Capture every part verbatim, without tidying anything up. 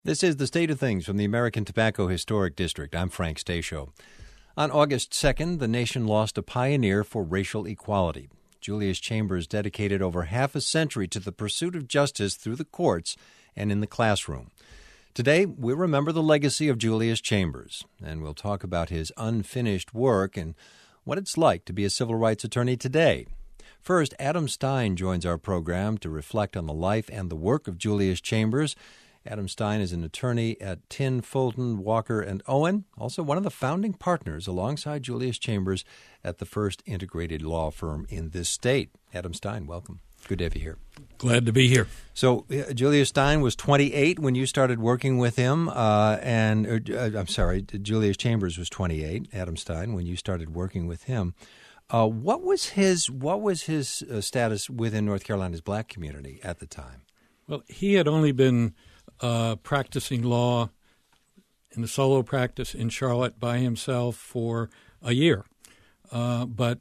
This is The State of Things from the American Tobacco Historic District. I'm Frank Stasio. On August second, the nation lost a pioneer for racial equality. Julius Chambers dedicated over half a century to the pursuit of justice through the courts and in the classroom. Today, we remember the legacy of Julius Chambers, and we'll talk about his unfinished work and what it's like to be a civil rights attorney today. First, Adam Stein joins our program to reflect on the life and the work of Julius Chambers. Adam Stein is an attorney at Tin, Fulton, Walker, and Owen, also one of the founding partners alongside Julius Chambers at the first integrated law firm in this state. Adam Stein, welcome. Good to have you here. Glad to be here. So uh, Julius Stein was twenty-eight when you started working with him, uh, and uh, I'm sorry, Julius Chambers was twenty-eight, Adam Stein, when you started working with him. Uh, what was his, what was his uh, status within North Carolina's black community at the time? Well, he had only been Uh, practicing law in the solo practice in Charlotte by himself for a year. Uh, but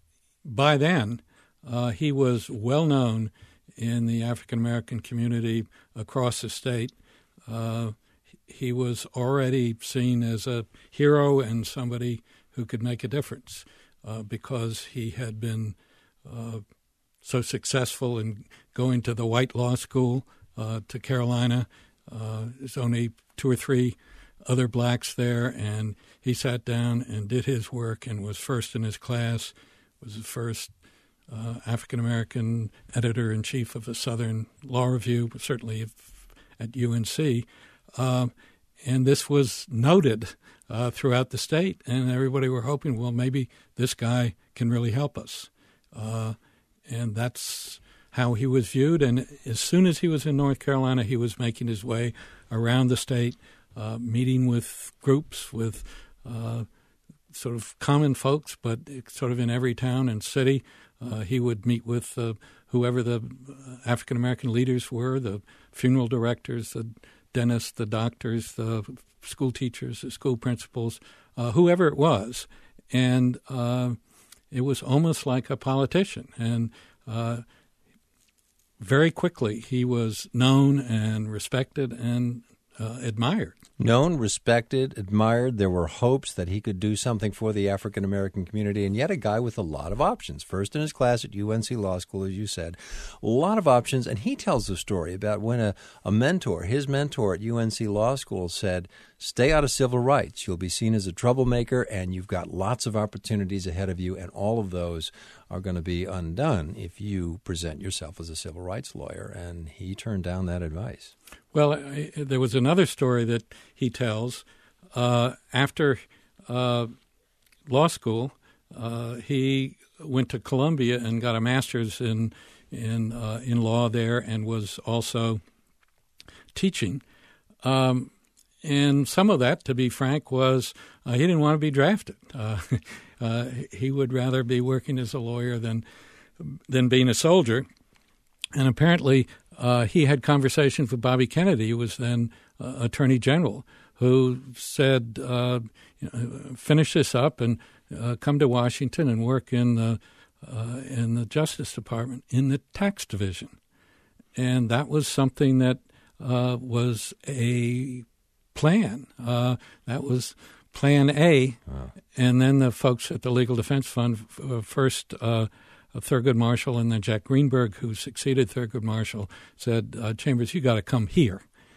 by then, uh, he was well known in the African-American community across the state. Uh, he was already seen as a hero and somebody who could make a difference uh, because he had been uh, so successful in going to the white law school uh, to Carolina. Uh, there's only two or three other blacks there, and he sat down and did his work and was first in his class, was the first uh, African-American editor-in-chief of the Southern Law Review, certainly at U N C. Uh, and this was noted uh, throughout the state, and everybody were hoping, well, maybe this guy can really help us. Uh, and that's how he was viewed, and as soon as he was in North Carolina, he was making his way around the state, uh, meeting with groups, with uh, sort of common folks, but sort of in every town and city. Uh, he would meet with uh, whoever the African-American leaders were, the funeral directors, the dentists, the doctors, the school teachers, the school principals, uh, whoever it was. And uh, it was almost like a politician. And uh very quickly, he was known and respected and uh, admired. Known, respected, admired. There were hopes that he could do something for the African-American community, and yet a guy with a lot of options. First in his class at U N C Law School, as you said, a lot of options. And he tells the story about when a, a mentor, his mentor at U N C Law School said, stay out of civil rights. You'll be seen as a troublemaker, and you've got lots of opportunities ahead of you, and all of those are going to be undone if you present yourself as a civil rights lawyer. And he turned down that advice. Well, I, there was another story that he tells. Uh, after uh, law school, uh, he went to Columbia and got a master's in in uh, in law there, and was also teaching. Um, and some of that, to be frank, was uh, he didn't want to be drafted. Uh, uh, he would rather be working as a lawyer than than being a soldier. And apparently, uh, he had conversations with Bobby Kennedy, who was then uh, Attorney General, who said, uh, you know, finish this up and uh, come to Washington and work in the, uh, in the Justice Department, in the tax division. And that was something that uh, was a plan. Uh, that was Plan A. Wow. And then the folks at the Legal Defense Fund uh, first uh, Thurgood Marshall and then Jack Greenberg, who succeeded Thurgood Marshall, said, uh, Chambers, you got to come here.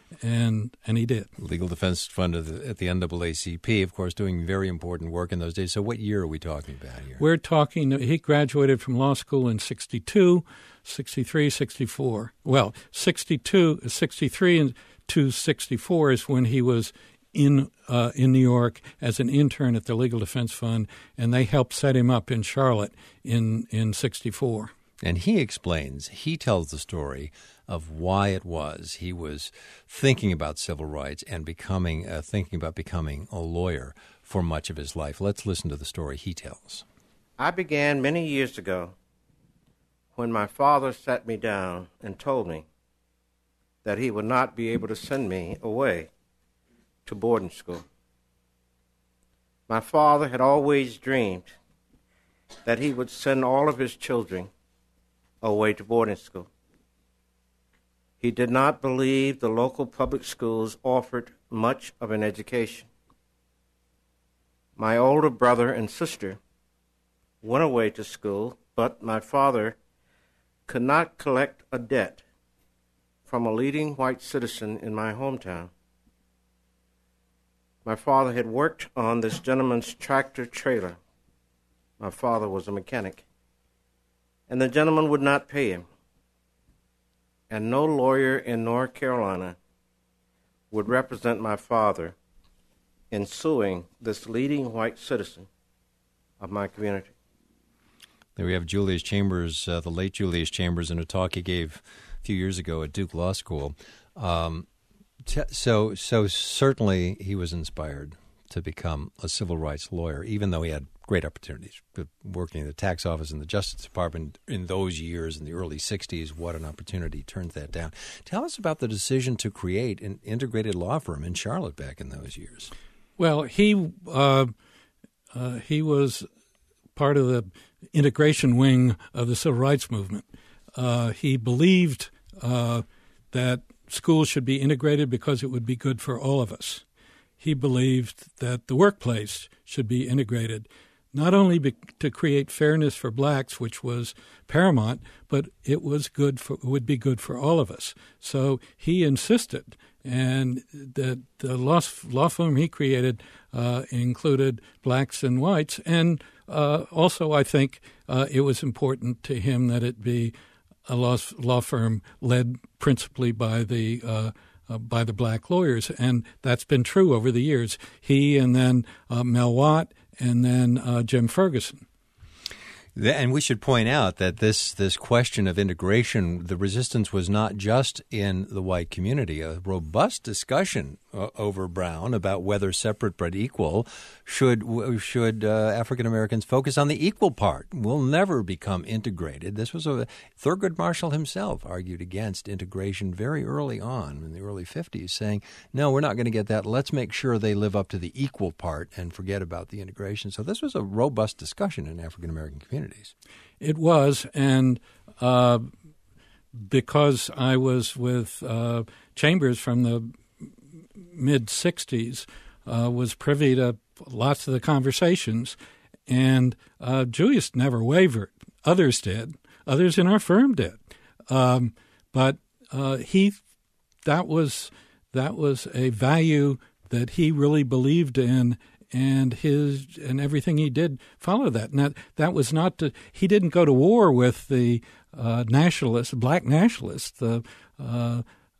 And and he did. Legal Defense Fund at the, at the N double A C P, of course, doing very important work in those days. So what year are we talking about here? We're talking, he graduated from law school in sixty-two, sixty-three, sixty-four. Well, sixty-two, sixty-three and to sixty-four is when he was in uh, in New York as an intern at the Legal Defense Fund, and they helped set him up in Charlotte in, in sixty-four. And he explains, he tells the story of why it was he was thinking about civil rights and becoming, uh, thinking about becoming a lawyer for much of his life. Let's listen to the story he tells. I began many years ago when my father sat me down and told me that he would not be able to send me away to boarding school. My father had always dreamed that he would send all of his children away to boarding school. He He did not believe the local public schools offered much of an education. My older brother and sister went away to school, but my father could not collect a debt from a leading white citizen in my hometown. My father had worked on this gentleman's tractor trailer. My father was a mechanic. And the gentleman would not pay him. And no lawyer in North Carolina would represent my father in suing this leading white citizen of my community. There we have Julius Chambers, uh, the late Julius Chambers, in a talk he gave a few years ago at Duke Law School. Um, t- so, so certainly he was inspired to become a civil rights lawyer, even though he had great opportunities. Working in the tax office and the Justice Department in those years, in the early sixties, what an opportunity. Turned that down. Tell us about the decision to create an integrated law firm in Charlotte back in those years. Well, he uh, uh, he was part of the integration wing of the civil rights movement. Uh, he believed uh, that schools should be integrated because it would be good for all of us. He believed that the workplace should be integrated, not only be, to create fairness for blacks, which was paramount, but it was good for would be good for all of us. So he insisted, and that the law, law firm he created uh, included blacks and whites, and uh, also I think uh, it was important to him that it be a law, law firm led principally by the uh, Uh, by the black lawyers, and that's been true over the years. He and then uh, Mel Watt and then uh, Jim Ferguson. And we should point out that this this question of integration, the resistance was not just in the white community. A robust discussion uh, over Brown about whether separate but equal should should uh, African Americans focus on the equal part. We'll never become integrated. This was a Thurgood Marshall himself argued against integration very early on in the early fifties, saying, no, we're not going to get that. Let's make sure they live up to the equal part and forget about the integration. So this was a robust discussion in African American communities. It was, and uh, because I was with uh, Chambers from the mid-sixties, uh, was privy to lots of the conversations, and uh, Julius never wavered. Others did. Others in our firm did. Um, but uh, he, that was that was a value that he really believed in, and his and everything he did followed that. Now, that was not to, he didn't go to war with the uh, nationalists, black nationalists. The uh,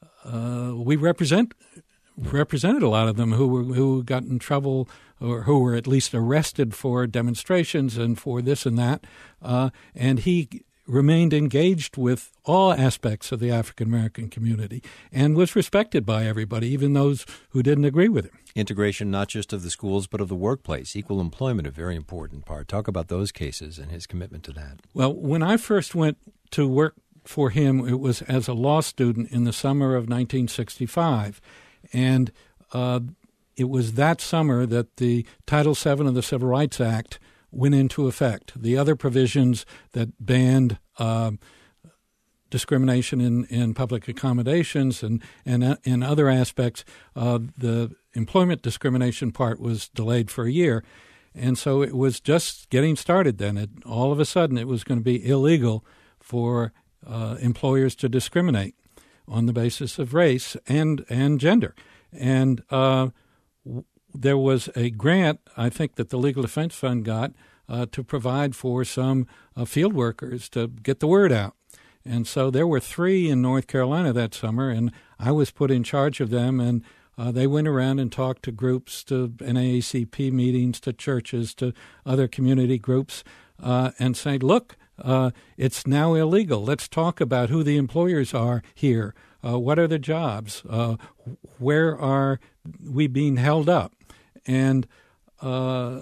uh, we represent represented a lot of them who were who got in trouble or who were at least arrested for demonstrations and for this and that. Uh, and he remained engaged with all aspects of the African American community and was respected by everybody, even those who didn't agree with him. Integration not just of the schools but of the workplace. Equal employment, a very important part. Talk about those cases and his commitment to that. Well, when I first went to work for him, it was as a law student in the summer of nineteen sixty-five. And uh, it was that summer that the Title seven of the Civil Rights Act went into effect. The other provisions that banned uh, discrimination in, in public accommodations and, and uh, in other aspects, uh, the employment discrimination part was delayed for a year. And so it was just getting started then. It, all of a sudden, it was going to be illegal for uh, employers to discriminate on the basis of race and, and gender. And uh, w- there was a grant, I think, that the Legal Defense Fund got uh, to provide for some uh, field workers to get the word out. And so there were three in North Carolina that summer, and I was put in charge of them, and uh, they went around and talked to groups, to N double A C P meetings, to churches, to other community groups, uh, and saying, look, uh, it's now illegal. Let's talk about who the employers are here. Uh, what are the jobs? Uh, where are we being held up? And uh,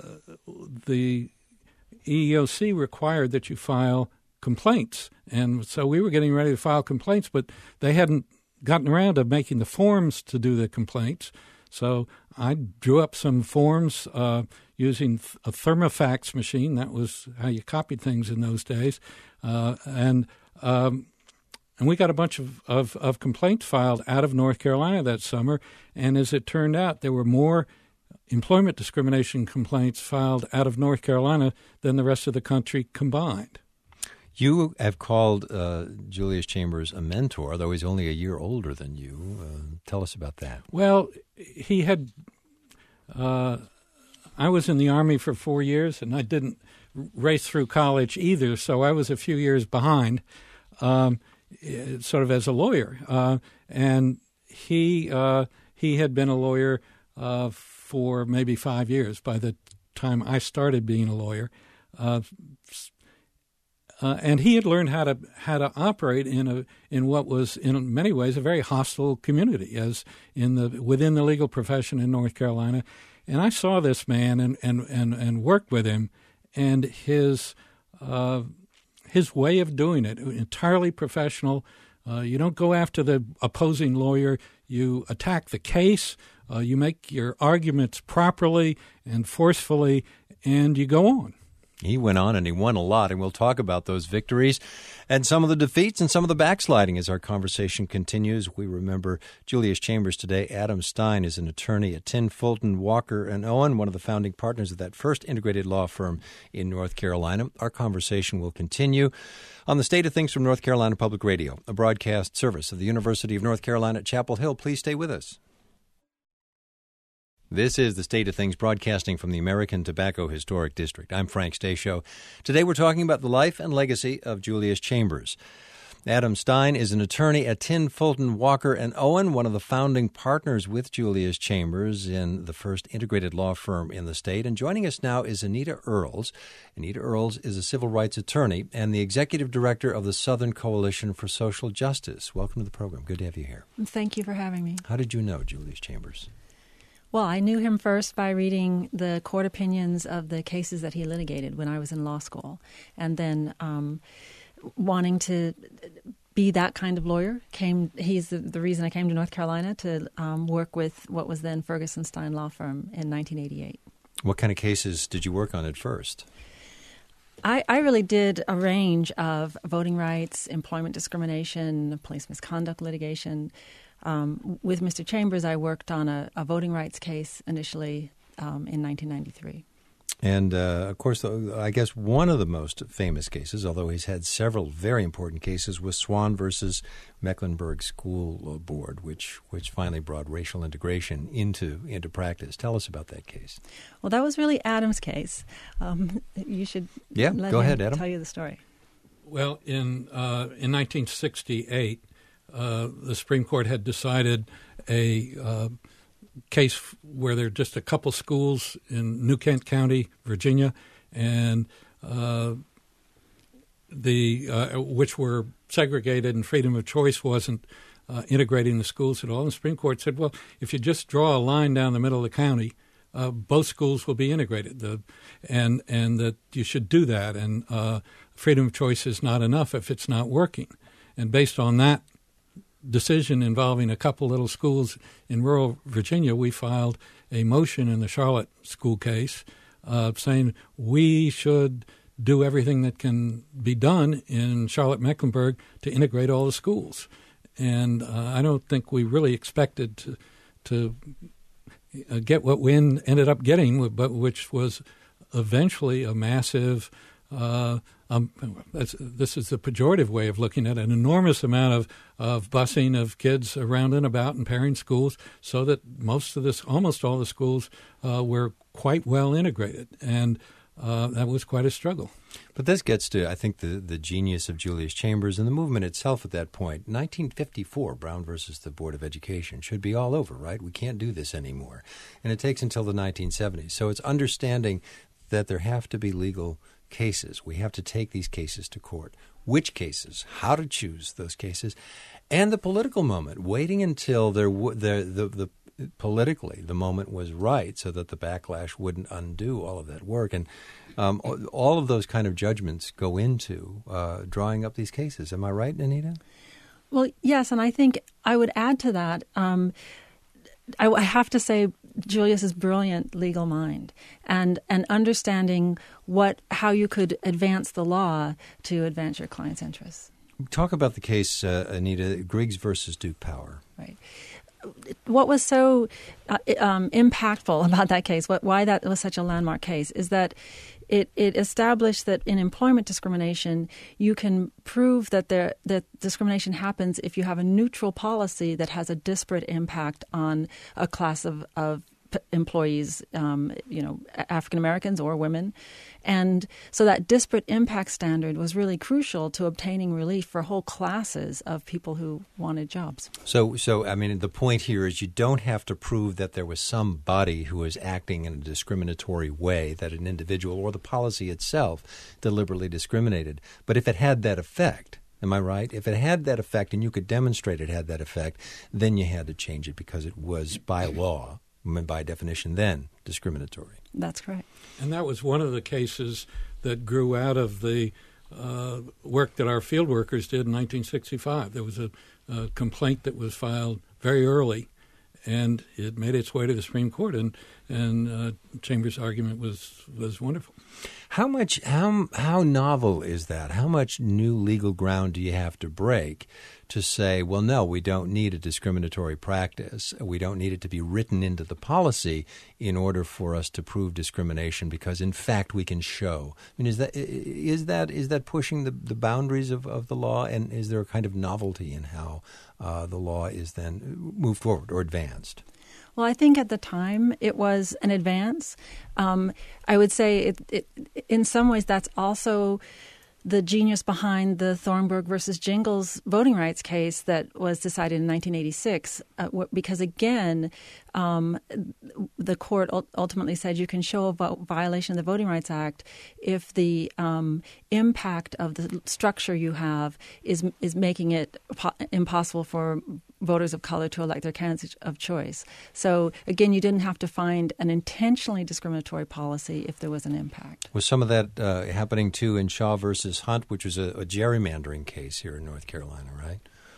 the E E O C required that you file complaints. And so we were getting ready to file complaints, but they hadn't gotten around to making the forms to do the complaints. So I drew up some forms uh, using a thermofax machine. That was how you copied things in those days. Uh, and um, and we got a bunch of, of, of complaints filed out of North Carolina that summer. And as it turned out, there were more employment discrimination complaints filed out of North Carolina than the rest of the country combined. You have called uh, Julius Chambers a mentor, though he's only a year older than you. Uh, tell us about that. Well, he had uh, – I was in the Army for four years, and I didn't race through college either, so I was a few years behind, um, sort of as a lawyer. Uh, and he uh, he had been a lawyer uh, for maybe five years by the time I started being a lawyer. Uh, Uh, and he had learned how to how to operate in a in what was in many ways a very hostile community, as in the within the legal profession in North Carolina. And I saw this man and and, and, and worked with him, and his uh, his way of doing it, entirely professional. Uh, you don't go after the opposing lawyer. You attack the case. Uh, you make your arguments properly and forcefully, and you go on. He went on and he won a lot, and we'll talk about those victories and some of the defeats and some of the backsliding as our conversation continues. We remember Julius Chambers today. Adam Stein is an attorney at Tin, Fulton, Walker and Owen, one of the founding partners of that first integrated law firm in North Carolina. Our conversation will continue on the State of Things from North Carolina Public Radio, a broadcast service of the University of North Carolina at Chapel Hill. Please stay with us. This is the State of Things, broadcasting from the American Tobacco Historic District. I'm Frank Stasio. Today we're talking about the life and legacy of Julius Chambers. Adam Stein is an attorney at Tin, Fulton, Walker and Owen, one of the founding partners with Julius Chambers in the first integrated law firm in the state. And joining us now is Anita Earls. Anita Earls is a civil rights attorney and the executive director of the Southern Coalition for Social Justice. Welcome to the program. Good to have you here. Thank you for having me. How did you know Julius Chambers? Well, I knew him first by reading the court opinions of the cases that he litigated when I was in law school. And then um, wanting to be that kind of lawyer, came. he's the, the reason I came to North Carolina to um, work with what was then Ferguson Stein Law Firm in nineteen eighty-eight. What kind of cases did you work on at first? I, I really did a range of voting rights, employment discrimination, police misconduct litigation. Um, with Mister Chambers, I worked on a, a voting rights case initially um, in nineteen ninety-three. And, uh, of course, I guess one of the most famous cases, although he's had several very important cases, was Swan versus Mecklenburg School Board, which which finally brought racial integration into into practice. Tell us about that case. Well, that was really Adam's case. Um, you should yeah, let go him ahead, Adam. tell you the story. Well, in uh, in nineteen sixty-eight, Uh, the Supreme Court had decided a uh, case where there are just a couple schools in New Kent County, Virginia, and uh, the uh, which were segregated, and freedom of choice wasn't uh, integrating the schools at all. And the Supreme Court said, well, if you just draw a line down the middle of the county, uh, both schools will be integrated, the, and and that you should do that. And uh, freedom of choice is not enough if it's not working. And based on that decision involving a couple little schools in rural Virginia, we filed a motion in the Charlotte school case uh, saying we should do everything that can be done in Charlotte-Mecklenburg to integrate all the schools. And uh, I don't think we really expected to, to uh, get what we ended up getting, but which was eventually a massive uh, Um, this is the pejorative way of looking at it, an enormous amount of, of busing of kids around and about in pairing schools, so that most of this, almost all the schools uh, were quite well integrated. And uh, that was quite a struggle. But this gets to, I think, the, the genius of Julius Chambers and the movement itself at that point. nineteen fifty-four, Brown versus the Board of Education, should be all over, right? We can't do this anymore. And it takes until the nineteen seventies. So it's understanding that there have to be legal cases. We have to take these cases to court. Which cases? How to choose those cases? And the political moment, waiting until there w- the, the, the politically the moment was right so that the backlash wouldn't undo all of that work. And um, all of those kind of judgments go into uh, drawing up these cases. Am I right, Anita? Well, yes, and I think I would add to that, um, I, I have to say Julius's brilliant legal mind and, and understanding what how you could advance the law to advance your client's interests. Talk about the case, uh, Anita, Griggs versus Duke Power. Right. What was so uh, um, impactful about that case, what, why that was such a landmark case, is that it, it established that in employment discrimination, you can prove that there that discrimination happens if you have a neutral policy that has a disparate impact on a class of, of employees, um, you know, African Americans or women. And so that disparate impact standard was really crucial to obtaining relief for whole classes of people who wanted jobs. So, so I mean, the point here is you don't have to prove that there was somebody who was acting in a discriminatory way, that an individual or the policy itself deliberately discriminated. But if it had that effect, am I right? If it had that effect and you could demonstrate it had that effect, then you had to change it because it was by law, by definition then, discriminatory. That's correct. And that was one of the cases that grew out of the uh, work that our field workers did in nineteen sixty-five. There was a, a complaint that was filed very early, and it made its way to the Supreme Court, and and uh, Chambers' argument was was wonderful. How much, how how novel is that? How much new legal ground do you have to break to say, well, no, we don't need a discriminatory practice. We don't need it to be written into the policy in order for us to prove discrimination because, in fact, we can show. I mean, is that is that is that pushing the, the boundaries of, of the law, and is there a kind of novelty in how uh, the law is then moved forward or advanced? Well, I think at the time it was an advance. Um, I would say it, it, in some ways that's also the genius behind the Thornburg versus Jingles voting rights case that was decided in nineteen eighty-six, uh, because, again, um, the court ultimately said you can show a vo- violation of the Voting Rights Act if the um, impact of the structure you have is is making it po- impossible for voters of color to elect their candidates of choice. So, again, you didn't have to find an intentionally discriminatory policy if there was an impact. Was some of that uh, happening, too, in Shaw versus Hunt, which was a, a gerrymandering case here in North Carolina, right?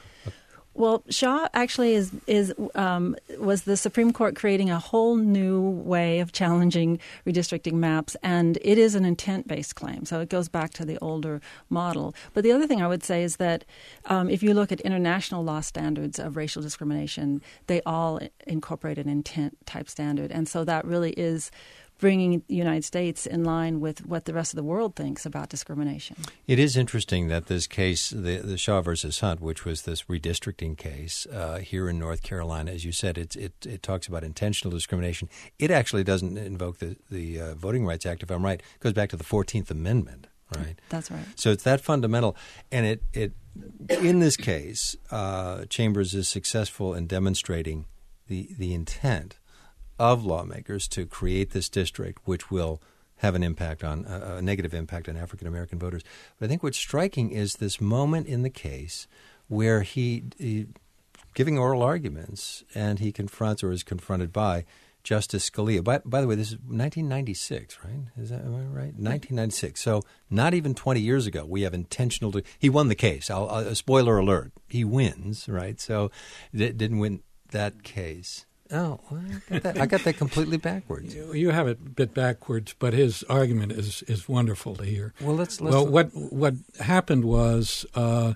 Well, Shaw actually is is um, was the Supreme Court creating a whole new way of challenging redistricting maps, and it is an intent-based claim, so it goes back to the older model. But the other thing I would say is that um, if you look at international law standards of racial discrimination, they all incorporate an intent-type standard, and so that really is bringing the United States in line with what the rest of the world thinks about discrimination. It is interesting that this case, the, the Shaw versus Hunt, which was this redistricting case uh, here in North Carolina, as you said, it's, it it talks about intentional discrimination. It actually doesn't invoke the, the uh, Voting Rights Act, if I'm right. It goes back to the fourteenth Amendment, right? That's right. So it's that fundamental. And it, it in this case, uh, Chambers is successful in demonstrating the the intent of lawmakers to create this district, which will have an impact on uh, a negative impact on African American voters. But I think what's striking is this moment in the case where he, he giving oral arguments, and he confronts or is confronted by Justice Scalia. By, by the way, this is nineteen ninety-six, right? Is that am I right? nineteen ninety-six. So not even twenty years ago, we have intentional. To, he won the case. I'll, I'll, spoiler alert: he wins, right? So it didn't win that case. Oh, well, I, got that, I got that completely backwards. You, you have it a bit backwards, but his argument is, is wonderful to hear. Well, let's. let's well, what what happened was uh,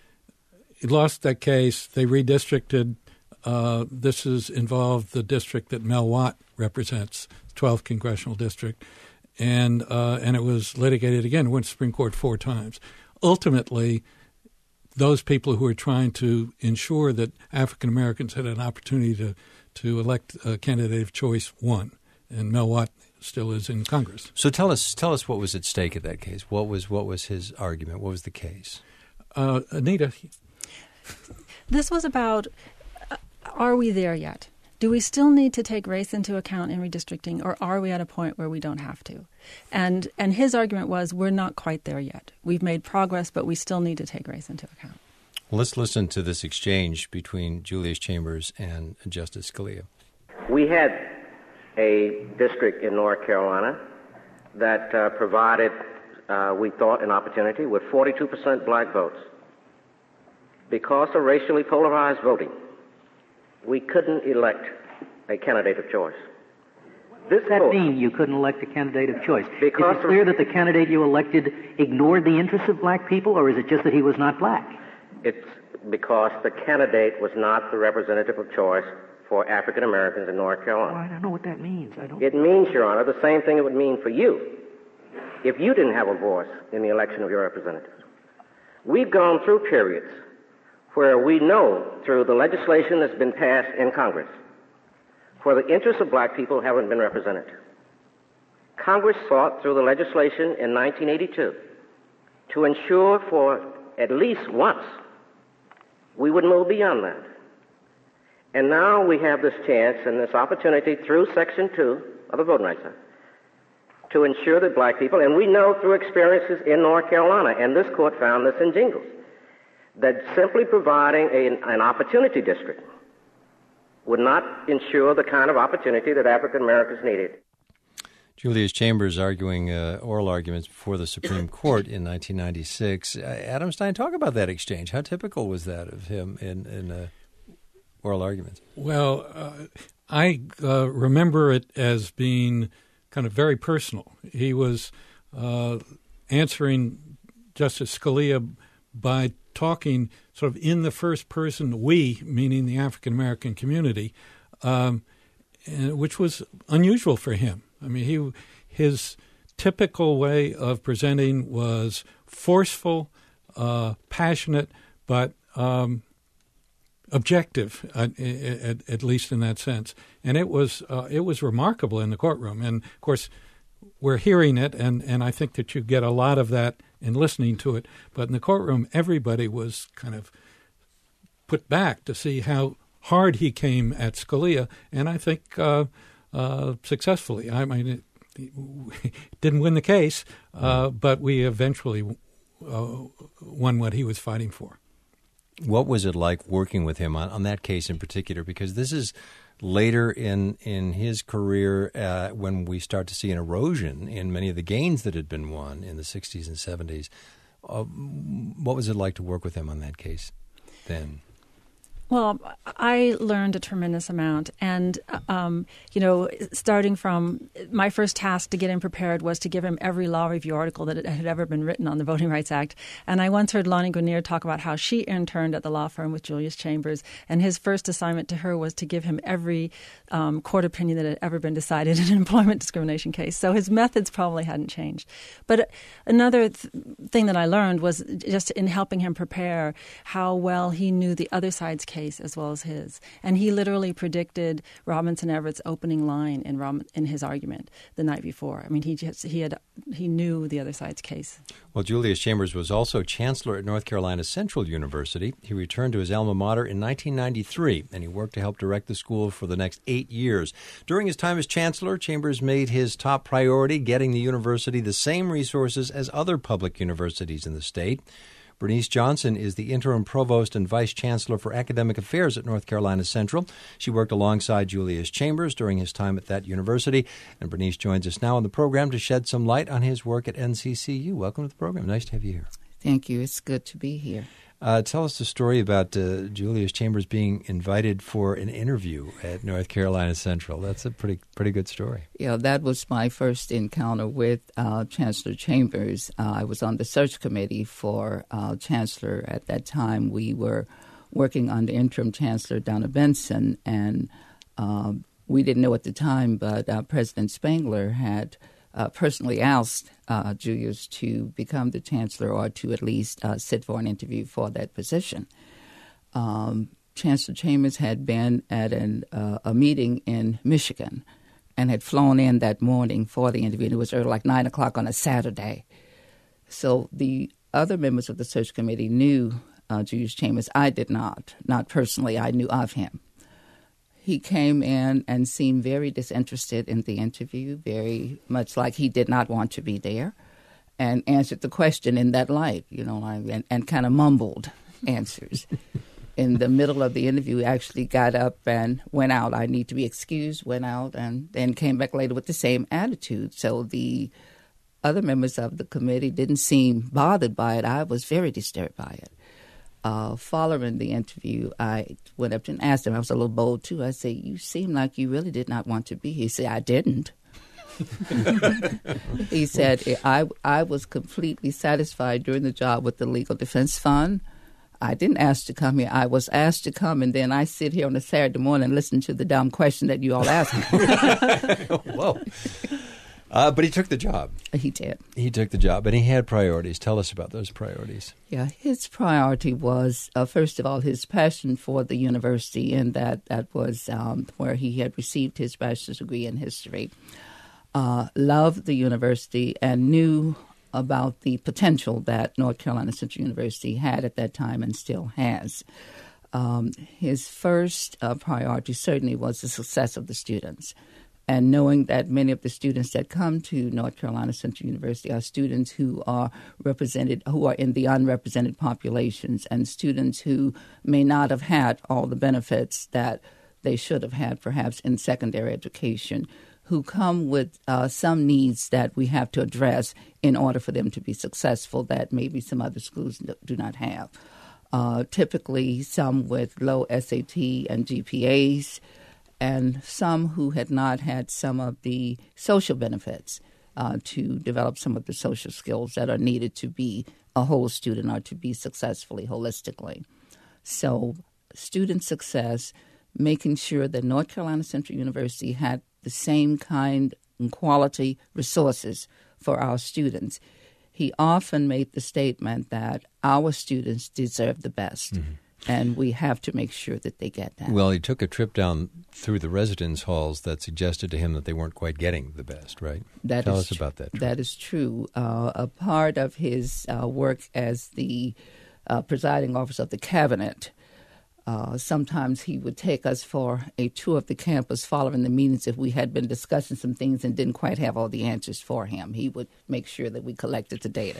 he lost that case. They redistricted. Uh, this is involved the district that Mel Watt represents, twelfth congressional district, and uh, and it was litigated again. It went to the Supreme Court four times. Ultimately, those people who were trying to ensure that African Americans had an opportunity to to elect a candidate of choice won, and Mel Watt still is in Congress. So tell us, tell us what was at stake at that case. What was what was his argument? What was the case? Uh, Anita, this was about: uh, are we there yet? Do we still need to take race into account in redistricting, or are we at a point where we don't have to? And and his argument was, we're not quite there yet. We've made progress, but we still need to take race into account. Well, let's listen to this exchange between Julius Chambers and Justice Scalia. We had a district in North Carolina that uh, provided, uh, we thought, an opportunity with forty-two percent black votes. Because of racially polarized voting, we couldn't elect a candidate of choice. This What does that court, mean you couldn't elect a candidate of choice? Because is it clear that the candidate you elected ignored the interests of black people, or is it just that he was not black? It's because the candidate was not the representative of choice for African Americans in North Carolina. Well, I don't know what that means. I don't. It means, Your Honor, the same thing it would mean for you if you didn't have a voice in the election of your representatives. We've gone through periods where we know through the legislation that's been passed in Congress where the interests of black people haven't been represented. Congress sought through the legislation in nineteen eighty-two to ensure for at least once we would move beyond that. And now we have this chance and this opportunity through Section two of the Voting Rights Act to ensure that black people, and we know through experiences in North Carolina, and this court found this in Jingles, that simply providing a, an opportunity district would not ensure the kind of opportunity that African Americans needed. Julius Chambers arguing uh, oral arguments before the Supreme Court in nineteen ninety-six. Uh, Adam Stein, talk about that exchange. How typical was that of him in, in uh, oral arguments? Well, uh, I uh, remember it as being kind of very personal. He was uh, answering Justice Scalia by talking sort of in the first person, we, meaning the African American community, um, and, which was unusual for him. I mean, he his typical way of presenting was forceful, uh, passionate, but um, objective, at, at, at least in that sense. And it was uh, it was remarkable in the courtroom. And of course, we're hearing it, and, and I think that you get a lot of that in listening to it. But in the courtroom, everybody was kind of put back to see how hard he came at Scalia, and I think uh, uh, successfully. I mean, it, it didn't win the case, uh, but we eventually uh, won what he was fighting for. What was it like working with him on, on that case in particular? Because this is later in in his career uh, when we start to see an erosion in many of the gains that had been won in the sixties and seventies. Uh, what was it like to work with him on that case then? Well, I learned a tremendous amount. And, um, you know, starting from my first task to get him prepared was to give him every law review article that had ever been written on the Voting Rights Act. And I once heard Lonnie Grenier talk about how she interned at the law firm with Julius Chambers. And his first assignment to her was to give him every um, court opinion that had ever been decided in an employment discrimination case. So his methods probably hadn't changed. But another th- thing that I learned was just in helping him prepare how well he knew the other side's case as well as his. And he literally predicted Robinson Everett's opening line in Rob- in his argument the night before. I mean, he just he had he knew the other side's case. Well, Julius Chambers was also chancellor at North Carolina Central University. He returned to his alma mater in nineteen ninety-three, and he worked to help direct the school for the next eight years. During his time as chancellor, Chambers made his top priority getting the university the same resources as other public universities in the state. Bernice Johnson is the interim provost and vice chancellor for academic affairs at North Carolina Central. She worked alongside Julius Chambers during his time at that university. And Bernice joins us now on the program to shed some light on his work at N C C U. Welcome to the program. Nice to have you here. Thank you. It's good to be here. Uh, tell us the story about uh, Julius Chambers being invited for an interview at North Carolina Central. That's a pretty pretty good story. Yeah, that was my first encounter with uh, Chancellor Chambers. Uh, I was on the search committee for uh, Chancellor at that time. We were working under interim Chancellor Donna Benson, and uh, we didn't know at the time, but uh, President Spangler had Uh, personally asked uh, Julius to become the chancellor or to at least uh, sit for an interview for that position. Um, Chancellor Chambers had been at an, uh, a meeting in Michigan and had flown in that morning for the interview. It was early, like nine o'clock on a Saturday. So the other members of the search committee knew uh, Julius Chambers. I did not, not personally. I knew of him. He came in and seemed very disinterested in the interview, very much like he did not want to be there, and answered the question in that light, you know, and, and kind of mumbled answers. In the middle of the interview, he actually got up and went out. I need to be excused, went out, and then came back later with the same attitude. So the other members of the committee didn't seem bothered by it. I was very disturbed by it. Uh, following the interview, I went up and asked him. I was a little bold, too. I said, you seem like you really did not want to be here. He said, I didn't. He said, I, I was completely satisfied during the job with the Legal Defense Fund. I didn't ask to come here. I was asked to come, and then I sit here on a Saturday morning and listen to the dumb question that you all ask me. Whoa. Uh, but he took the job. He did. He took the job, and he had priorities. Tell us about those priorities. Yeah, his priority was, uh, first of all, his passion for the university, and that, that was um, where he had received his bachelor's degree in history. Uh, loved the university and knew about the potential that North Carolina Central University had at that time and still has. Um, his first uh, priority certainly was the success of the students. And knowing that many of the students that come to North Carolina Central University are students who are represented, who are in the unrepresented populations, and students who may not have had all the benefits that they should have had perhaps in secondary education, who come with uh, some needs that we have to address in order for them to be successful that maybe some other schools do not have. Uh, typically some with low S A T and G P As, and some who had not had some of the social benefits uh, to develop some of the social skills that are needed to be a whole student or to be successfully holistically. So student success, making sure that North Carolina Central University had the same kind and quality resources for our students. He often made the statement that our students deserve the best. Mm-hmm. And we have to make sure that they get that. Well, he took a trip down through the residence halls that suggested to him that they weren't quite getting the best, right? That Tell is us tr- about that trip. That is true. Uh, a part of his uh, work as the uh, presiding officer of the cabinet, uh, sometimes he would take us for a tour of the campus following the meetings if we had been discussing some things and didn't quite have all the answers for him. He would make sure that we collected the data.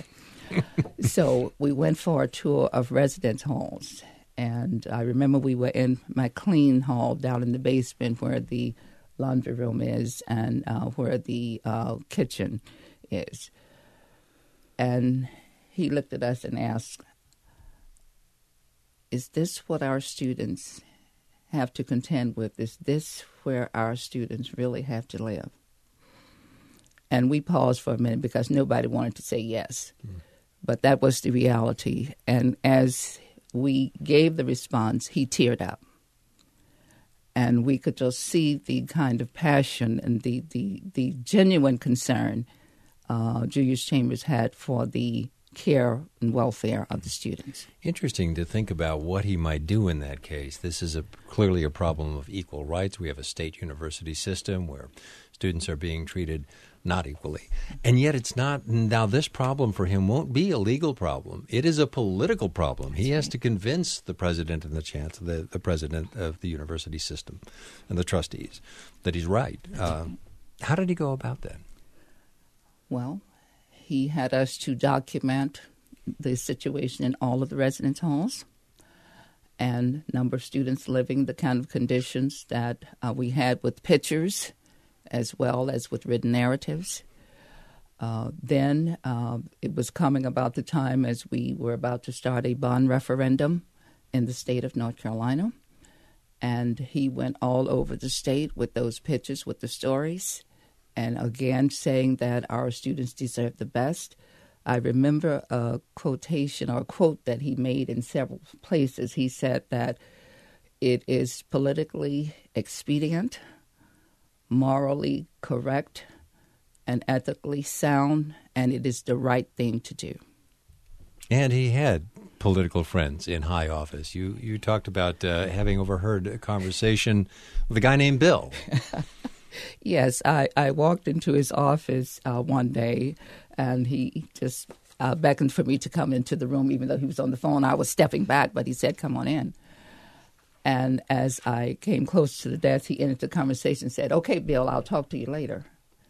So we went for a tour of residence halls. And I remember we were in McLean Hall down in the basement where the laundry room is and uh, where the uh, kitchen is. And he looked at us and asked, is this what our students have to contend with? Is this where our students really have to live? And we paused for a minute because nobody wanted to say yes. Mm. But that was the reality. And as we gave the response, he teared up. And we could just see the kind of passion and the, the, the genuine concern uh, Julius Chambers had for the care and welfare of the students. Interesting to think about what he might do in that case. This is a, clearly a problem of equal rights. We have a state university system where students are being treated not equally. And yet it's not. Now, this problem for him won't be a legal problem. It is a political problem. He has to convince the president and the chancellor, the, the president of the university system and the trustees that he's right. Uh, how did he go about that? Well, he had us to document the situation in all of the residence halls and number of students living, the kind of conditions that uh, we had with pictures as well as with written narratives. Uh, then uh, it was coming about the time as we were about to start a bond referendum in the state of North Carolina. And he went all over the state with those pictures, with the stories, and again saying that our students deserve the best. I remember a quotation or a quote that he made in several places. He said that it is politically expedient, morally correct, and ethically sound, and it is the right thing to do. And he had political friends in high office. You you talked about uh, having overheard a conversation with a guy named Bill. Yes, I, I walked into his office uh, one day, and he just uh, beckoned for me to come into the room, even though he was on the phone. I was stepping back, but he said, come on in. And as I came close to the desk, he ended the conversation and said, okay, Bill, I'll talk to you later.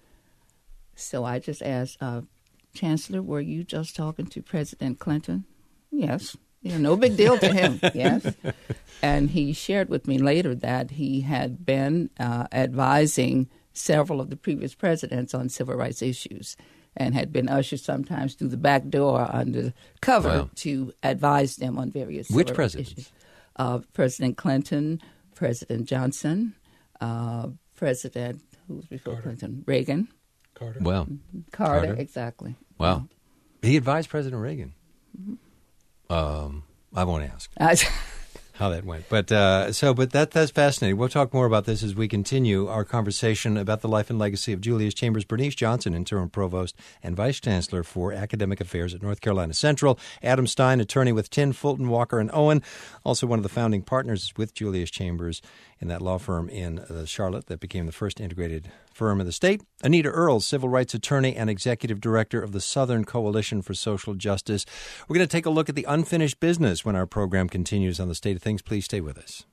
So I just asked, uh, Chancellor, were you just talking to President Clinton? Yes. Yeah, no big deal to him, yes. And he shared with me later that he had been uh, advising several of the previous presidents on civil rights issues. and had been ushered sometimes through the back door undercover Wow. to advise them on various Which sort of presidents? issues. Uh, President Clinton, President Johnson, uh, President, who was before Carter. Clinton? Reagan. Carter. Well, Carter, Carter. exactly. wow. He advised President Reagan. Um, I won't ask Uh, how that went. But uh, so, but that that's fascinating. We'll talk more about this as we continue our conversation about the life and legacy of Julius Chambers. Bernice Johnson, interim provost and vice chancellor for academic affairs at North Carolina Central. Adam Stein, attorney with Tin, Fulton, Walker, and Owen, also one of the founding partners with Julius Chambers in that law firm in uh, Charlotte that became the first integrated firm in the state. Anita Earls, civil rights attorney and executive director of the Southern Coalition for Social Justice. We're going to take a look at the unfinished business when our program continues on The State of Things. Please stay with us.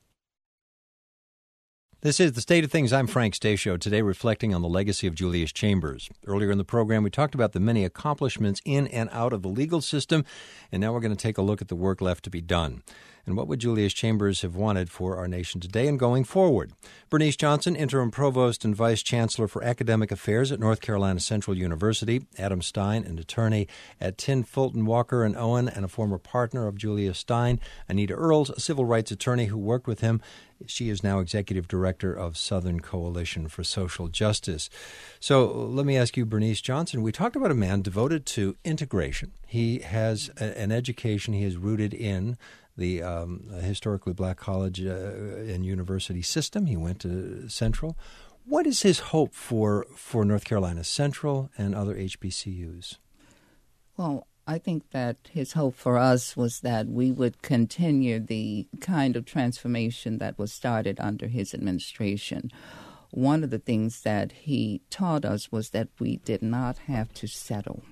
This is The State of Things. I'm Frank Stasio, today reflecting on the legacy of Julius Chambers. Earlier in the program, we talked about the many accomplishments in and out of the legal system, and now we're going to take a look at the work left to be done. And what would Julius Chambers have wanted for our nation today and going forward? Bernice Johnson, interim provost and vice chancellor for academic affairs at North Carolina Central University. Adam Stein, an attorney at Tin, Fulton, Walker, and Owen, and a former partner of Julius Stein. Anita Earls, a civil rights attorney who worked with him. She is now executive director of Southern Coalition for Social Justice. So let me ask you, Bernice Johnson, we talked about a man devoted to integration. He has a, an education he is rooted in the um, historically black college uh, and university system. He went to Central. What is his hope for, for North Carolina Central and other H B C Us? Well, I think that his hope for us was that we would continue the kind of transformation that was started under his administration. One of the things that he taught us was that we did not have to settle.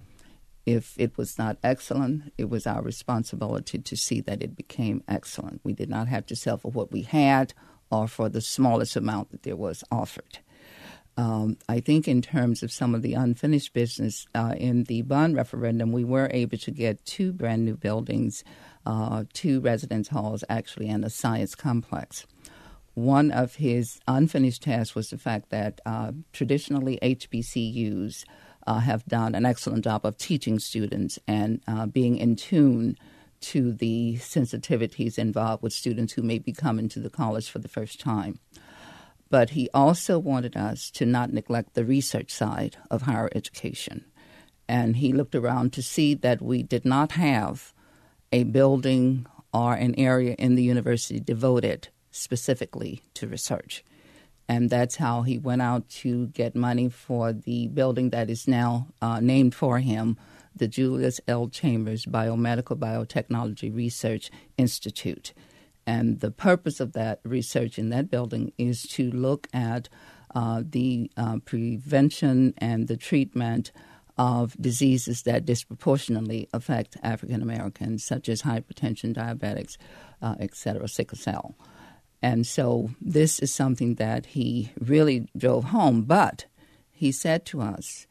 If it was not excellent, it was our responsibility to see that it became excellent. We did not have to settle for what we had or for the smallest amount that there was offered. Um, I think in terms of some of the unfinished business uh, in the bond referendum, we were able to get two brand new buildings, uh, two residence halls actually, and a science complex. One of his unfinished tasks was the fact that uh, traditionally H B C Us uh, have done an excellent job of teaching students and uh, being in tune to the sensitivities involved with students who may be coming to the college for the first time. But he also wanted us to not neglect the research side of higher education. And he looked around to see that we did not have a building or an area in the university devoted specifically to research. And that's how he went out to get money for the building that is now uh, named for him, the Julius L. Chambers Biomedical Biotechnology Research Institute. And the purpose of that research in that building is to look at uh, the uh, prevention and the treatment of diseases that disproportionately affect African Americans, such as hypertension, diabetics, uh, et cetera, sickle cell. And so this is something that he really drove home. But he said to us,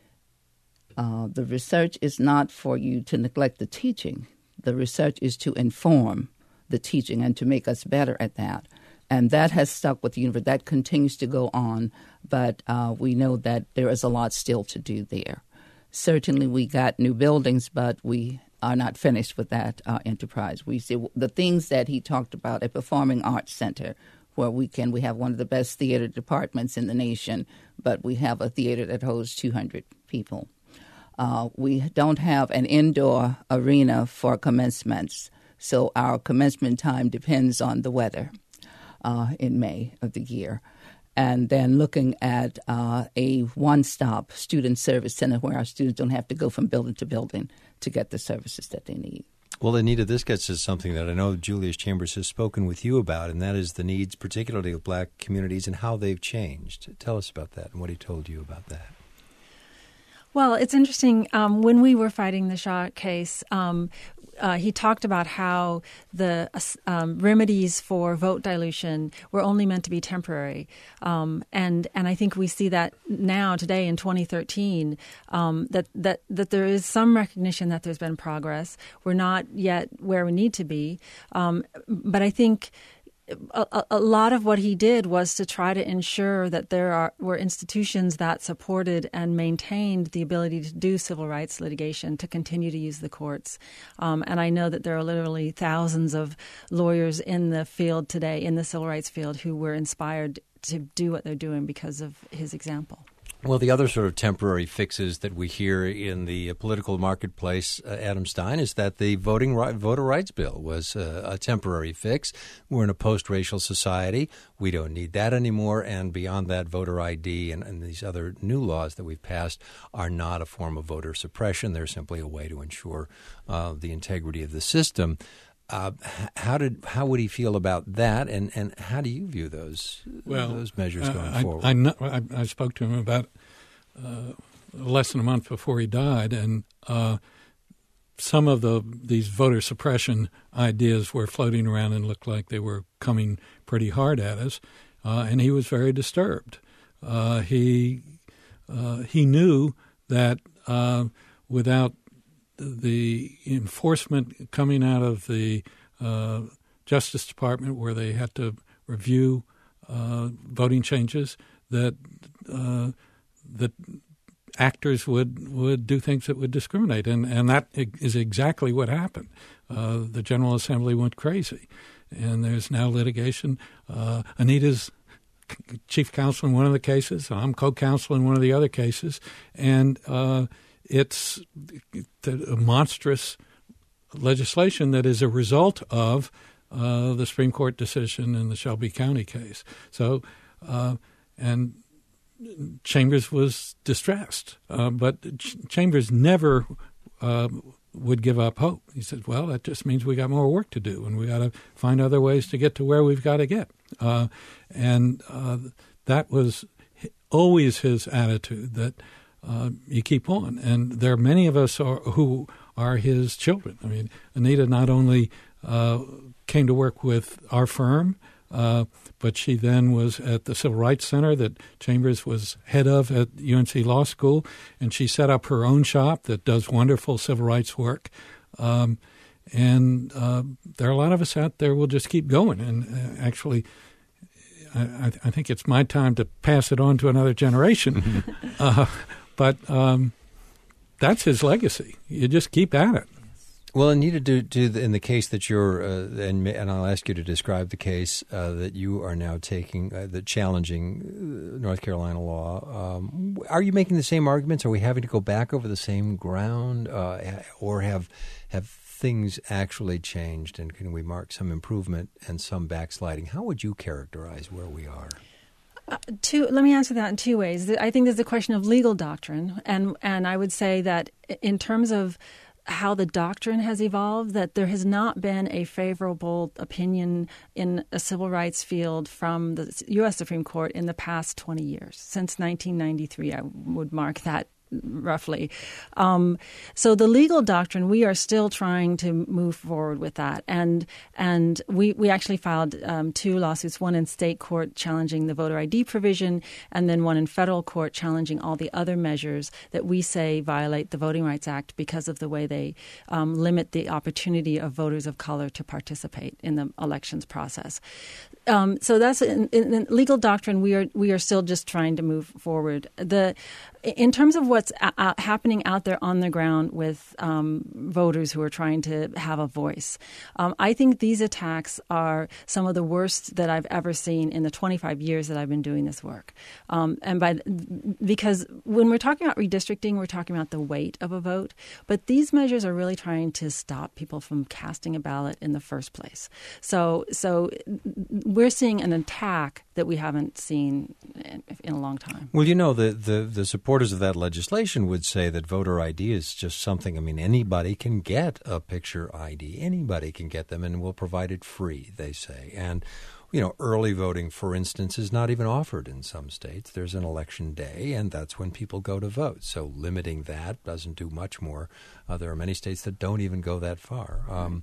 uh, the research is not for you to neglect the teaching. The research is to inform the teaching and to make us better at that. And that has stuck with the university. That continues to go on, but uh, we know that there is a lot still to do there. Certainly we got new buildings, but we are not finished with that uh, enterprise. We see the things that he talked about, a performing arts center, where we can, we have one of the best theater departments in the nation, but we have a theater that holds two hundred people. Uh, we don't have an indoor arena for commencements, so our commencement time depends on the weather uh, in May of the year. And then looking at uh, a one-stop student service center where our students don't have to go from building to building to get the services that they need. Well, Anita, this gets to something that I know Julius Chambers has spoken with you about, and that is the needs, particularly of black communities, and how they've changed. Tell us about that and what he told you about that. Well, it's interesting. Um, when we were fighting the Shaw case, um, uh, he talked about how the um, remedies for vote dilution were only meant to be temporary. Um, and and I think we see that now, today in twenty thirteen, um, that, that, that there is some recognition that there's been progress. We're not yet where we need to be. Um, but I think a, a lot of what he did was to try to ensure that there are were institutions that supported and maintained the ability to do civil rights litigation, to continue to use the courts. Um, and I know that there are literally thousands of lawyers in the field today, in the civil rights field, who were inspired to do what they're doing because of his example. Well, the other sort of temporary fixes that we hear in the political marketplace, uh, Adam Stein, is that the voting right, voter rights bill was uh, a temporary fix. We're in a post-racial society. We don't need that anymore. And beyond that, voter I D and, and these other new laws that we've passed are not a form of voter suppression. They're simply a way to ensure uh, the integrity of the system. Uh, how did how would he feel about that, and, and how do you view those well, those measures going I, forward? I, know, I, I spoke to him about uh, less than a month before he died, and uh, some of the these voter suppression ideas were floating around and looked like they were coming pretty hard at us, uh, and he was very disturbed. Uh, he uh, he knew that uh, without the enforcement coming out of the uh, Justice Department, where they had to review uh, voting changes, that uh, that actors would, would do things that would discriminate, and and that is exactly what happened. Uh, the General Assembly went crazy, and there's now litigation. Uh, Anita's chief counsel in one of the cases. I'm co-counsel in one of the other cases, and uh, it's a monstrous legislation that is a result of uh, the Supreme Court decision in the Shelby County case. So, uh, and Chambers was distressed, uh, but Ch- Chambers never uh, would give up hope. He said, well, that just means we got more work to do, and we got to find other ways to get to where we've got to get. Uh, and uh, that was always his attitude, that Uh, you keep on. And there are many of us are, who are his children. I mean, Anita not only uh, came to work with our firm, uh, but she then was at the Civil Rights Center that Chambers was head of at U N C Law School, and she set up her own shop that does wonderful civil rights work. Um, and uh, there are a lot of us out there who will just keep going. And uh, actually, I, I think it's my time to pass it on to another generation. uh, But um, that's his legacy. You just keep at it. Well, Anita, do, do the, in the case that you're, uh, and, and I'll ask you to describe the case uh, that you are now taking, uh, the challenging uh, North Carolina law. Um, are you making the same arguments? Are we having to go back over the same ground, uh, or have have things actually changed? And can we mark some improvement and some backsliding? How would you characterize where we are? Uh, two, let me answer that in two ways. I think there's a question of legal doctrine, and and I would say that in terms of how the doctrine has evolved, that there has not been a favorable opinion in a civil rights field from the U S Supreme Court in the past twenty years. Since nineteen ninety-three, I would mark that roughly. Um, so the legal doctrine, we are still trying to move forward with that. And and we, we actually filed um, two lawsuits, one in state court challenging the voter I D provision, and then one in federal court challenging all the other measures that we say violate the Voting Rights Act because of the way they um, limit the opportunity of voters of color to participate in the elections process. Um, so that's in, in, in legal doctrine. We are we are still just trying to move forward. The in terms of what's a- a- happening out there on the ground with um, voters who are trying to have a voice, um, I think these attacks are some of the worst that I've ever seen in the twenty-five years that I've been doing this work. Um, and by because when we're talking about redistricting, we're talking about the weight of a vote. But these measures are really trying to stop people from casting a ballot in the first place. So so. We're seeing an attack that we haven't seen in, in a long time. Well, you know, the, the, the supporters of that legislation would say that voter I D is just something, I mean, anybody can get a picture I D. Anybody can get them, and we'll provide it free, they say. And, you know, early voting, for instance, is not even offered in some states. There's an election day, and that's when people go to vote. So limiting that doesn't do much more. Uh, there are many states that don't even go that far. Um,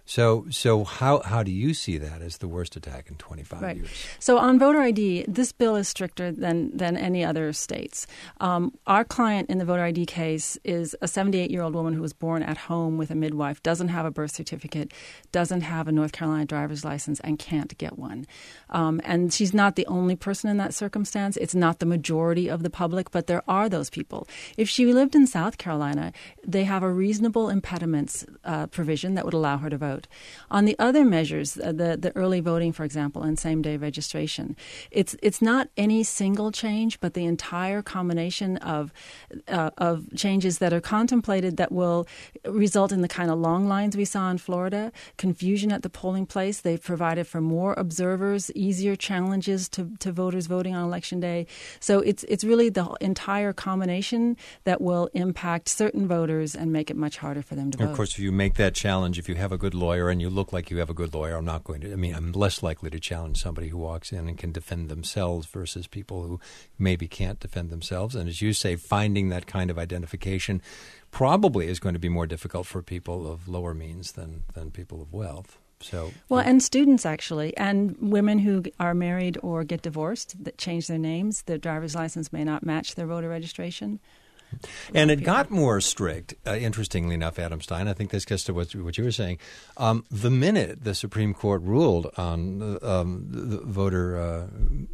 So, so how how do you see that as the worst attack in twenty-five right. years? So on voter I D, this bill is stricter than than any other states. Um, our client in the voter I D case is a seventy-eight-year-old woman who was born at home with a midwife, doesn't have a birth certificate, doesn't have a North Carolina driver's license, and can't get one. Um, and she's not the only person in that circumstance. It's not the majority of the public, but there are those people. If she lived in South Carolina, they have a reasonable impediments uh, provision that would allow her to vote. On the other measures, uh, the the early voting, for example, and same-day registration, it's it's not any single change, but the entire combination of uh, of changes that are contemplated that will result in the kind of long lines we saw in Florida, confusion at the polling place. They've provided for more observers, easier challenges to, to voters voting on Election Day. So it's it's really the entire combination that will impact certain voters and make it much harder for them to and vote. Of course, if you make that challenge, if you have a good lawyer and you look like you have a good lawyer, I'm not going to, I mean, I'm less likely to challenge somebody who walks in and can defend themselves versus people who maybe can't defend themselves. And as you say, finding that kind of identification probably is going to be more difficult for people of lower means than, than people of wealth. So, well, and students actually, and women who are married or get divorced that change their names, their driver's license may not match their voter registration. And it got more strict, uh, interestingly enough, Adam Stein. I think this gets to what, what you were saying. Um, the minute the Supreme Court ruled on uh, um, the voter uh,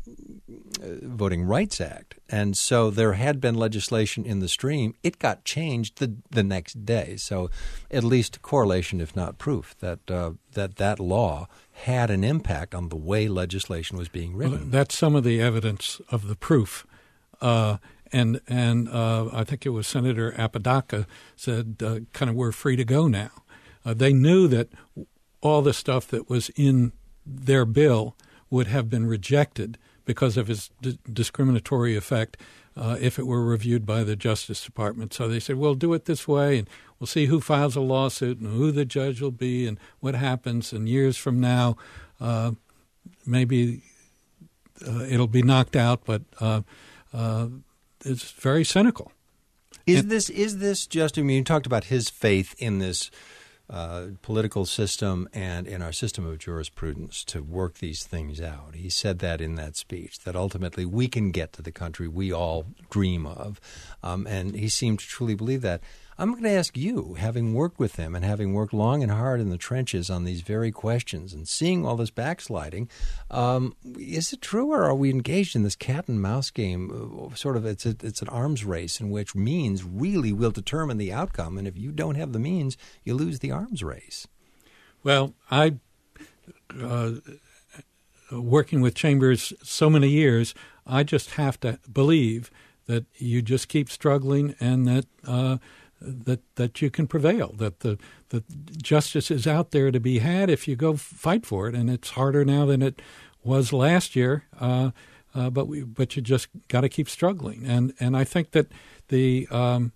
Voting Rights Act, and so there had been legislation in the stream, it got changed the the next day. So at least correlation, if not proof, that uh, that that law had an impact on the way legislation was being written. Well, that's some of the evidence of the proof. Uh, and and uh, I think it was Senator Apodaca said uh, kind of we're free to go now. Uh, they knew that all the stuff that was in their bill would have been rejected because of its d- discriminatory effect uh, if it were reviewed by the Justice Department. So they said, we'll do it this way, and we'll see who files a lawsuit and who the judge will be and what happens. And years from now, uh, maybe uh, it'll be knocked out, but uh, uh, it's very cynical. Is and, this is this just, I mean, you talked about his faith in this Uh, political system and in our system of jurisprudence to work these things out. He said that in that speech, that ultimately we can get to the country we all dream of. Um, and he seemed to truly believe that. I'm going to ask you, having worked with him and having worked long and hard in the trenches on these very questions and seeing all this backsliding, um, is it true, or are we engaged in this cat and mouse game? Uh, sort of, it's a, it's an arms race in which means really will determine the outcome, and if you don't have the means, you lose the arms race. Well, I, uh, working with Chambers so many years, I just have to believe that you just keep struggling and that uh, that that you can prevail, that the that justice is out there to be had if you go fight for it, and it's harder now than it was last year. Uh, uh, but we but you just got to keep struggling, and and I think that the um,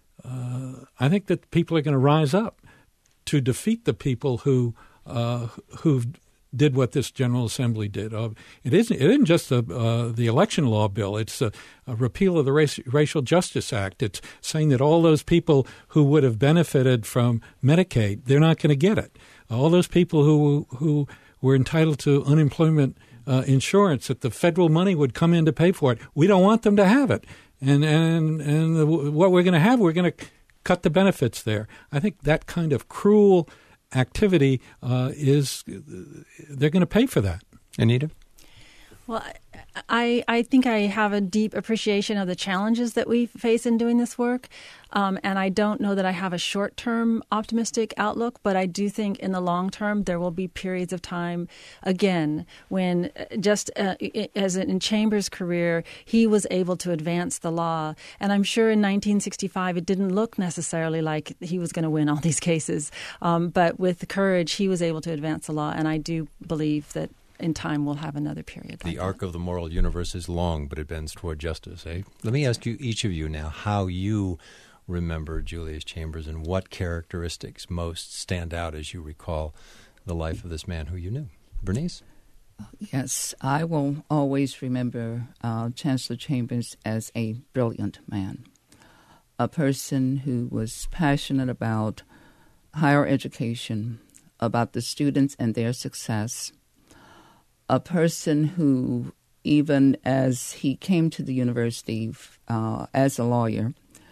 uh, I think that people are going to rise up to defeat the people who uh, who did what this General Assembly did. Uh, it isn't it isn't just a, uh, the election law bill. It's a, a repeal of the Race, Racial Justice Act. It's saying that all those people who would have benefited from Medicaid, they're not going to get it. All those people who who were entitled to unemployment uh, insurance, that the federal money would come in to pay for it, we don't want them to have it. And and and the, what we're going to have, we're going to cut the benefits there. I think that kind of cruel activity uh, is they're going to pay for that. Anita? Well, I, I think I have a deep appreciation of the challenges that we face in doing this work. Um, and I don't know that I have a short-term optimistic outlook, but I do think in the long term there will be periods of time, again, when just uh, as in Chambers' career, he was able to advance the law. And I'm sure in nineteen sixty-five it didn't look necessarily like he was going to win all these cases. Um, but with courage, he was able to advance the law. And I do believe that in time we'll have another period. The like arc that. of the moral universe is long, but it bends toward justice, eh? Let me ask you, each of you now, how you remember Julius Chambers and what characteristics most stand out as you recall the life of this man who you knew. Bernice? Yes, I will always remember uh, Chancellor Chambers as a brilliant man, a person who was passionate about higher education, about the students and their success, a person who, even as he came to the university uh, as a lawyer,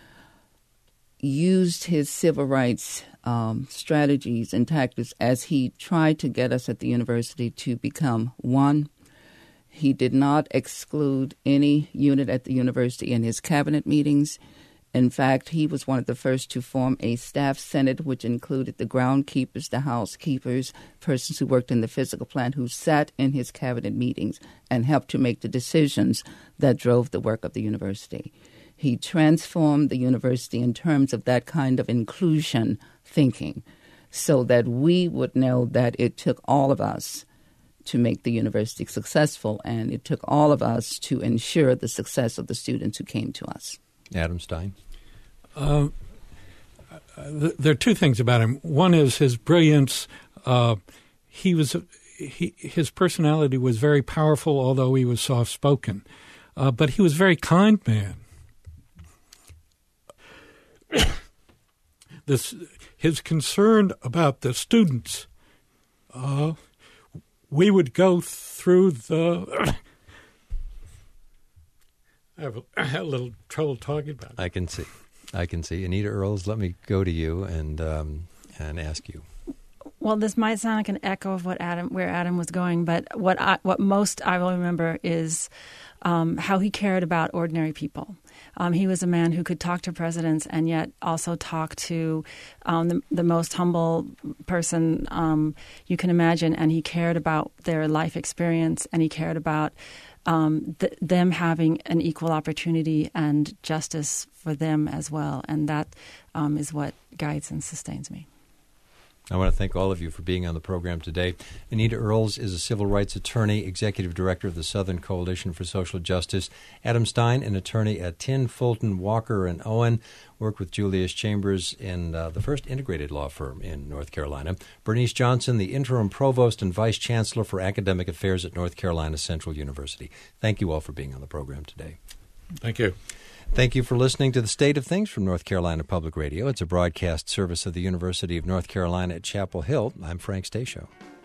used his civil rights um, strategies and tactics as he tried to get us at the university to become one. He did not exclude any unit at the university in his cabinet meetings. In fact, he was one of the first to form a staff senate, which included the groundkeepers, the housekeepers, persons who worked in the physical plant, who sat in his cabinet meetings and helped to make the decisions that drove the work of the university. He transformed the university in terms of that kind of inclusion thinking so that we would know that it took all of us to make the university successful, and it took all of us to ensure the success of the students who came to us. Adam Stein. Uh, there are two things about him. One is his brilliance. Uh, he was he, his personality was very powerful, although he was soft-spoken. Uh, but he was a very kind man. This his concern about the students. Uh, we would go through the. I have, a, I have a little trouble talking about it. I can see. I can see. Anita Earls, let me go to you and um, and ask you. Well, this might sound like an echo of what Adam, where Adam was going, but what I, what most I will remember is um, how he cared about ordinary people. Um, he was a man who could talk to presidents and yet also talk to um, the, the most humble person um, you can imagine, and he cared about their life experience, and he cared about Um, th- them having an equal opportunity and justice for them as well. And that um, is what guides and sustains me. I want to thank all of you for being on the program today. Anita Earls is a civil rights attorney, executive director of the Southern Coalition for Social Justice. Adam Stein, an attorney at Tin, Fulton, Walker, and Owen, worked with Julius Chambers in uh, the first integrated law firm in North Carolina. Bernice Johnson, the interim provost and vice chancellor for academic affairs at North Carolina Central University. Thank you all for being on the program today. Thank you. Thank you for listening to The State of Things from North Carolina Public Radio. It's a broadcast service of the University of North Carolina at Chapel Hill. I'm Frank Stasio.